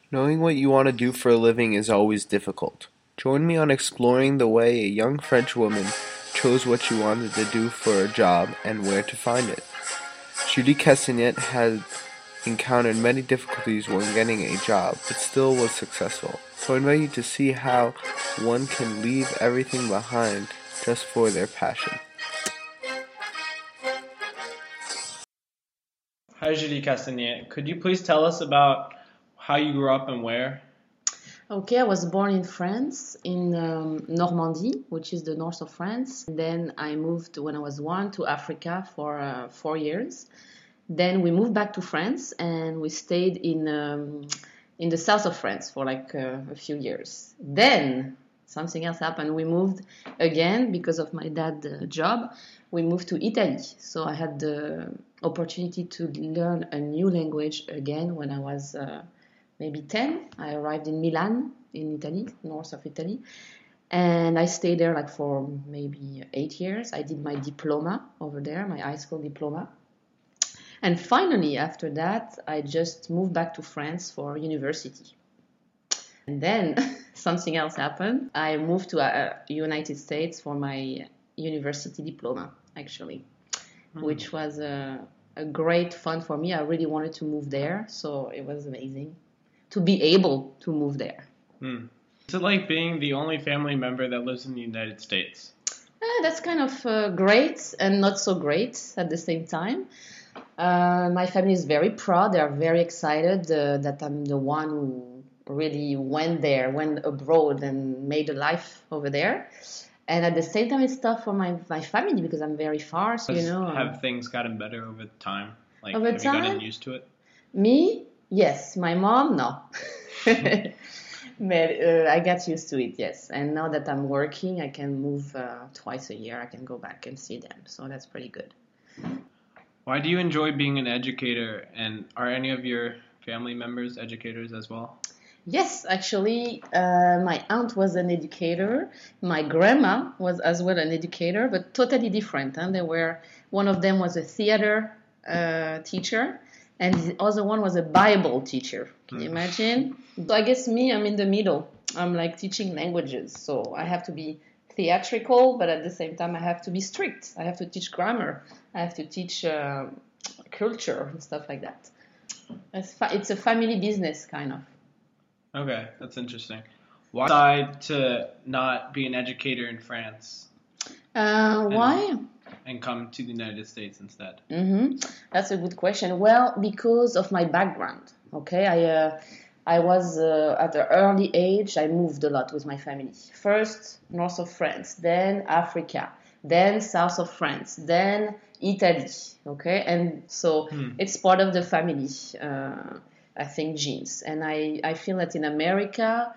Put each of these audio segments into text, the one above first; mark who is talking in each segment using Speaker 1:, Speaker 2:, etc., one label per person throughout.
Speaker 1: Knowing what you want to do for a living is always difficult. Join me on exploring the way a young French woman chose what she wanted to do for a job and where to find it. Julie Castanet had encountered many difficulties when getting a job, but still was successful. So I invite you to see how one can leave everything behind just for their passion.
Speaker 2: Hi, Julie Castagnet. Could you please tell us about how you grew up and where?
Speaker 3: Okay, I was born in France, in Normandy, which is the north of France. Then I moved when I was one to Africa for 4 years. Then we moved back to France and we stayed in the south of France for like a few years. Then something else happened. We moved again because of my dad's job. We moved to Italy. So I had the opportunity to learn a new language again when I was maybe 10. I arrived in Milan, in Italy, north of Italy. And I stayed there like for maybe 8 years. I did my diploma over there, my high school diploma. And finally, after that, I just moved back to France for university. And then something else happened. I moved to United States for my university diploma, actually, which was a great fun for me. I really wanted to move there, so it was amazing to be able to move there.
Speaker 2: Is it like being the only family member that lives in the United States?
Speaker 3: That's kind of great and not so great at the same time. My family is very proud. They are very excited that I'm the one who really went abroad and made a life over there. And at the same time, it's tough for my family because I'm very far. So,
Speaker 2: Have things gotten better over time? Like,
Speaker 3: over
Speaker 2: have you gotten
Speaker 3: time,
Speaker 2: used to it?
Speaker 3: me, yes. My mom, no. But I got used to it, yes. And now that I'm working, I can move twice a year. I can go back and see them. So that's pretty good.
Speaker 2: Why do you enjoy being an educator? And are any of your family members educators as well?
Speaker 3: Yes, actually, my aunt was an educator. My grandma was as well an educator, but totally different. Huh? One of them was a theater teacher, and the other one was a Bible teacher. Can you imagine? So I guess me, I'm in the middle. I'm like teaching languages, so I have to be theatrical, but at the same time, I have to be strict. I have to teach grammar. I have to teach culture and stuff like that. It's a family business, kind of.
Speaker 2: Okay, that's interesting. Why decide to not be an educator in France
Speaker 3: Why?
Speaker 2: and come to the United States instead?
Speaker 3: That's a good question. Well, because of my background. Okay, I was at an early age. I moved a lot with my family. First, north of France, then Africa, then south of France, then Italy. Okay, and so it's part of the family. I think genes, and I feel that in America,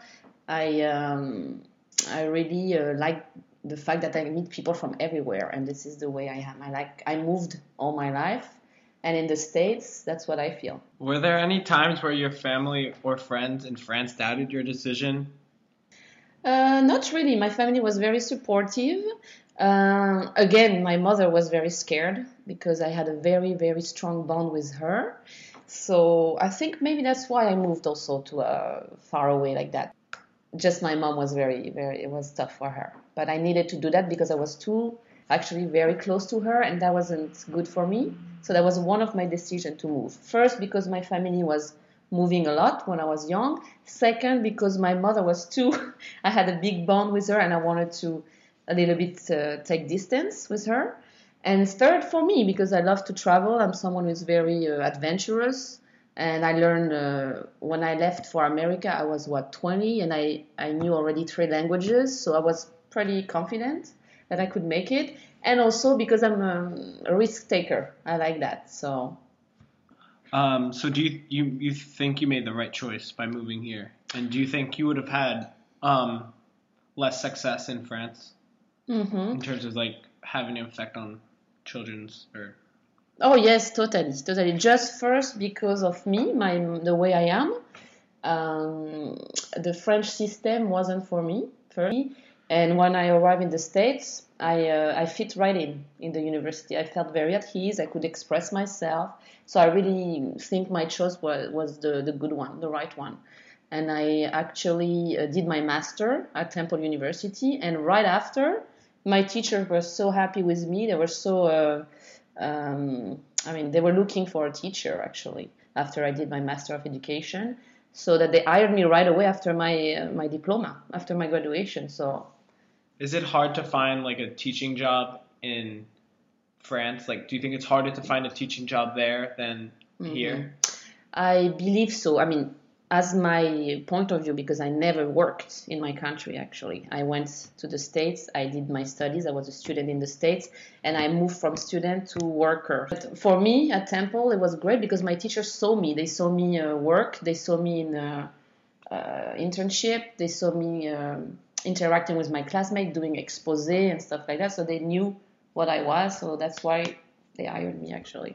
Speaker 3: I really like the fact that I meet people from everywhere, and this is the way I am. I moved all my life, and in the States, that's what I feel.
Speaker 2: Were there any times where your family or friends in France doubted your decision?
Speaker 3: Not really. My family was very supportive. Again, my mother was very scared because I had a very, very strong bond with her. So I think maybe that's why I moved also to far away like that. Just my mom was very, very, it was tough for her. But I needed to do that because I was actually very close to her, and that wasn't good for me. So that was one of my decisions to move. First, because my family was moving a lot when I was young. Second, because my mother was too, I had a big bond with her and I wanted to a little bit take distance with her. And third, for me, because I love to travel, I'm someone who's very adventurous. And I learned when I left for America, I was 20, and I knew already 3 languages. So I was pretty confident that I could make it. And also because I'm a risk taker. I like that. So
Speaker 2: So do you think you made the right choice by moving here? And do you think you would have had less success in France in terms of like having an effect on children's or?
Speaker 3: Oh yes, totally, totally. Just first because of me, the way I am, the French system wasn't for me. And when I arrived in the States, I fit right in the university. I felt very at ease. I could express myself. So I really think my choice was the good one, the right one. And I actually did my master at Temple University. And right after, my teachers were so happy with me. They were so, they were looking for a teacher actually after I did my Master of Education. So that they hired me right away after my diploma, after my graduation. So,
Speaker 2: is it hard to find like a teaching job in France? Like, do you think it's harder to find a teaching job there than here?
Speaker 3: I believe so. I mean, as my point of view, because I never worked in my country, actually. I went to the States, I did my studies, I was a student in the States, and I moved from student to worker. But for me, at Temple, it was great because my teachers saw me. They saw me work, they saw me in internship, they saw me interacting with my classmates, doing expose and stuff like that, so they knew what I was, so that's why they hired me, actually.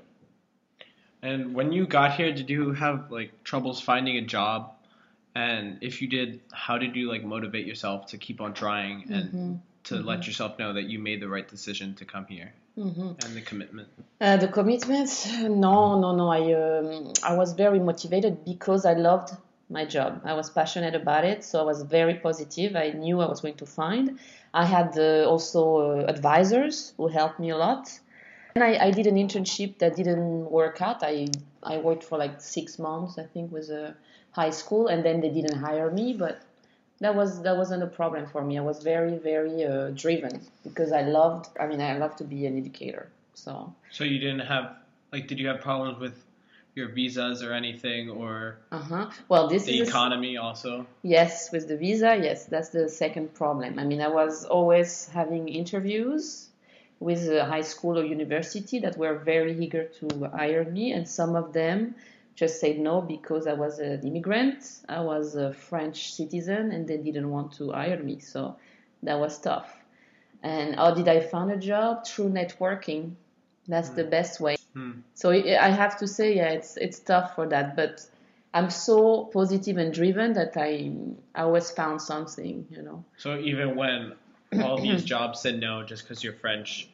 Speaker 2: And when you got here, did you have like troubles finding a job? And if you did, how did you like motivate yourself to keep on trying and to let yourself know that you made the right decision to come here? And the commitment?
Speaker 3: The commitment? No. I was very motivated because I loved my job. I was passionate about it, so I was very positive. I knew I was going to find. I had also advisors who helped me a lot. And I did an internship that didn't work out. I worked for like 6 months, I think, with a high school, and then they didn't hire me. But that wasn't a problem for me. I was very, very driven because I love to be an educator. So
Speaker 2: you didn't have did you have problems with your visas or anything, or
Speaker 3: well, this
Speaker 2: the
Speaker 3: is
Speaker 2: economy also?
Speaker 3: Yes, with the visa, yes, that's the second problem. I mean, I was always having interviews with a high school or university that were very eager to hire me, and some of them just said no because I was an immigrant, I was a French citizen, and they didn't want to hire me. So that was tough. And how did I find a job? Through networking. That's the best way. So I have to say, yeah, it's tough for that, but I'm so positive and driven that I always found something, you know.
Speaker 2: So even when all these jobs said no just because you're French,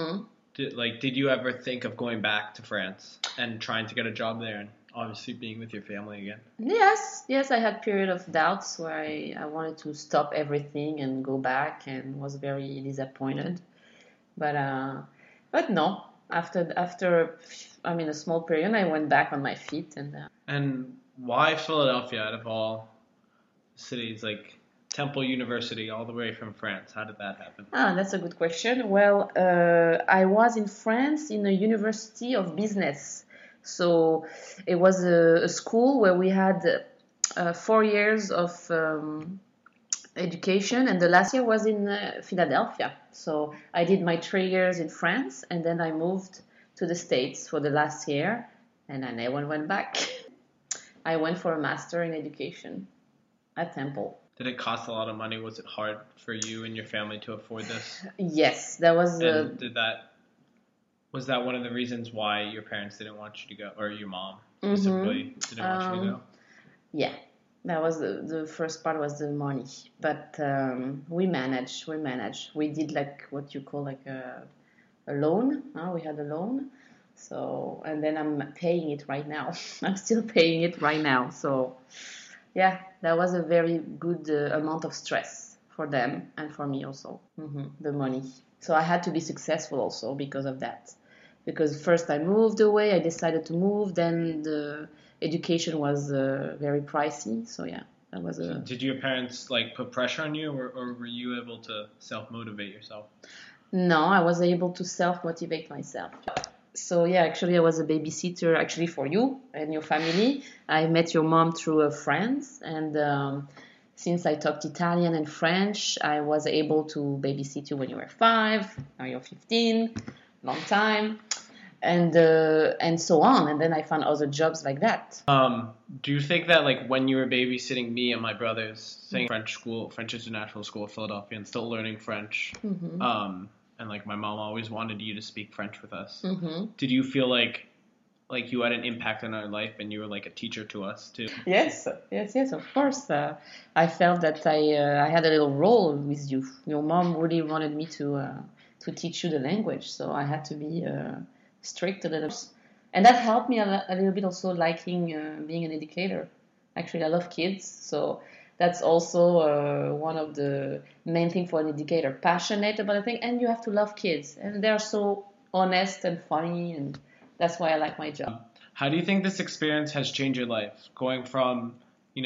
Speaker 2: did you ever think of going back to France and trying to get a job there and obviously being with your family again?
Speaker 3: Yes, I had period of doubts where I wanted to stop everything and go back and was very disappointed. But no, after a small period, I went back on my feet
Speaker 2: And why Philadelphia out of all cities? Like Temple University, all the way from France. How did that happen?
Speaker 3: That's a good question. Well, I was in France in a university of business. So it was a school where we had 4 years of education, and the last year was in Philadelphia. So I did my 3 years in France, and then I moved to the States for the last year, and I never went back. I went for a master in education at Temple.
Speaker 2: Did it cost a lot of money? Was it hard for you and your family to afford this?
Speaker 3: Yes, that was.
Speaker 2: Was that one of the reasons why your parents didn't want you to go, or your mom specifically didn't want you to go?
Speaker 3: Yeah, that was the first part was the money, but we managed. We did like what you call like a loan. We had a loan, so and then I'm paying it right now. I'm still paying it right now. So yeah, that was a very good amount of stress for them and for me also. The money. So I had to be successful also because of that. Because first I moved away, I decided to move, then the education was very pricey, so yeah, that was a...
Speaker 2: Did your parents like put pressure on you, or were you able to self-motivate yourself?
Speaker 3: No, I was able to self-motivate myself. So yeah, actually I was a babysitter actually for you and your family. I met your mom through a friend, and since I talked Italian and French, I was able to babysit you when you were 5, now you're 15, long time, and so on. And then I found other jobs like that.
Speaker 2: Do you think that like when you were babysitting me and my brothers, saying French International School of Philadelphia, and still learning French, and like my mom always wanted you to speak French with us, did you feel like like you had an impact on our life and you were like a teacher to us too.
Speaker 3: Yes, of course. I felt that I had a little role with you. Your mom really wanted me to teach you the language, so I had to be strict a little, and that helped me a little bit also liking being an educator. Actually, I love kids, so that's also one of the main things for an educator: passionate about a thing, and you have to love kids, and they're so honest and funny, and that's why I like my job.
Speaker 2: How do you think this experience has changed your life? Going from,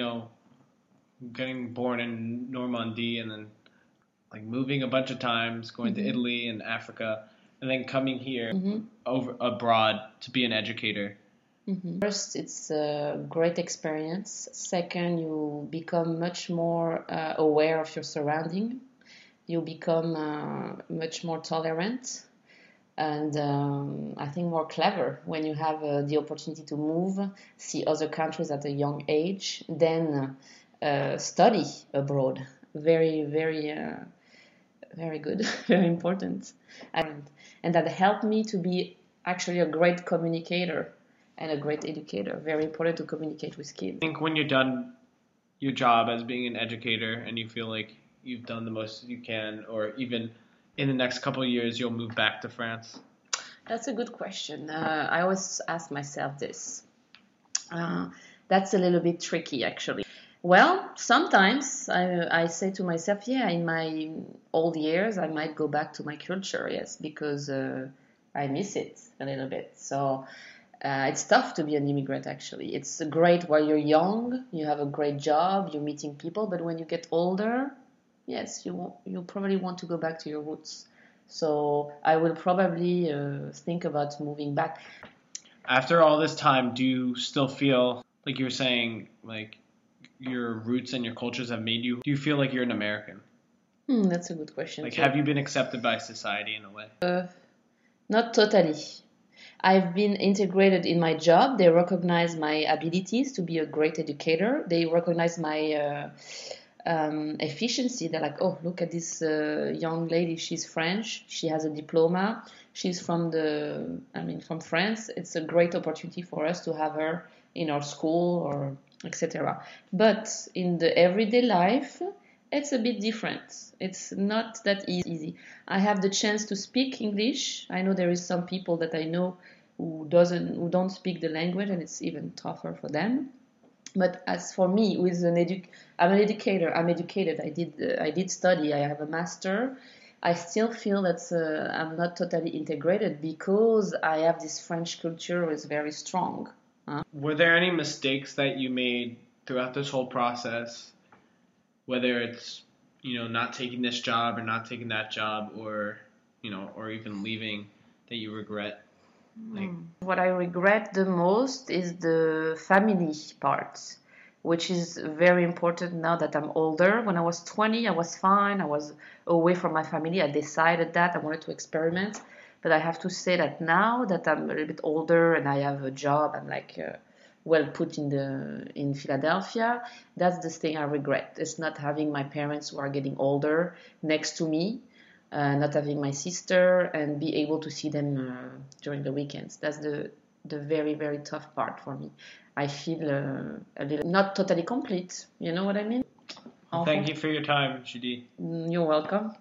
Speaker 2: getting born in Normandy and then like moving a bunch of times, going to Italy and Africa, and then coming here over abroad to be an educator.
Speaker 3: First, it's a great experience. Second, you become much more aware of your surrounding. You become much more tolerant. And I think more clever when you have the opportunity to move, see other countries at a young age, then study abroad. Very, very, very good, very important. And that helped me to be actually a great communicator and a great educator. Very important to communicate with kids.
Speaker 2: I think when you're done your job as being an educator and you feel like you've done the most you can, or even in the next couple of years, you'll move back to France?
Speaker 3: That's a good question. I always ask myself this. That's a little bit tricky, actually. Well, sometimes I say to myself, yeah, in my old years, I might go back to my culture, yes, because I miss it a little bit. So it's tough to be an immigrant, actually. It's great while you're young, you have a great job, you're meeting people, but when you get older, yes, you probably want to go back to your roots. So I will probably think about moving back.
Speaker 2: After all this time, do you still feel like you're saying like your roots and your cultures have made you? Do you feel like you're an American?
Speaker 3: That's a good question.
Speaker 2: Like, have you been accepted by society in a way?
Speaker 3: Not totally. I've been integrated in my job. They recognize my abilities to be a great educator. They recognize my efficiency. They're like, oh, look at this young lady. She's French. She has a diploma. She's from from France. It's a great opportunity for us to have her in our school or etc. But in the everyday life, it's a bit different. It's not that easy. I have the chance to speak English. I know there is some people that I know who don't speak the language, and it's even tougher for them. But as for me, I'm an educator. I'm educated. I did study. I have a master. I still feel that I'm not totally integrated because I have this French culture is very strong.
Speaker 2: Were there any mistakes that you made throughout this whole process? Whether it's, not taking this job or not taking that job, or even leaving, that you regret?
Speaker 3: What I regret the most is the family part, which is very important now that I'm older. When I was 20, I was fine. I was away from my family. I decided that I wanted to experiment. But I have to say that now that I'm a little bit older and I have a job, I'm well put in Philadelphia. That's the thing I regret. It's not having my parents who are getting older next to me, not having my sister and be able to see them during the weekends. That's the very, very tough part for me. I feel a little not totally complete. You know what I mean?
Speaker 2: Thank you for your time, Judy.
Speaker 3: You're welcome.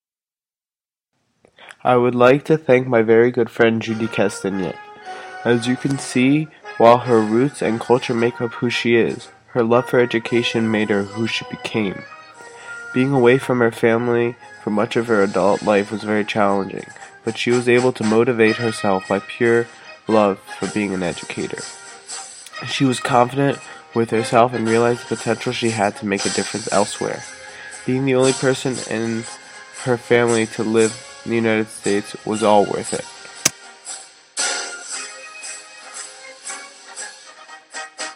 Speaker 1: I would like to thank my very good friend Judy Castagnet. As you can see, while her roots and culture make up who she is, her love for education made her who she became. Being away from her family for much of her adult life was very challenging, but she was able to motivate herself by pure love for being an educator. She was confident with herself and realized the potential she had to make a difference elsewhere. Being the only person in her family to live in the United States was all worth it.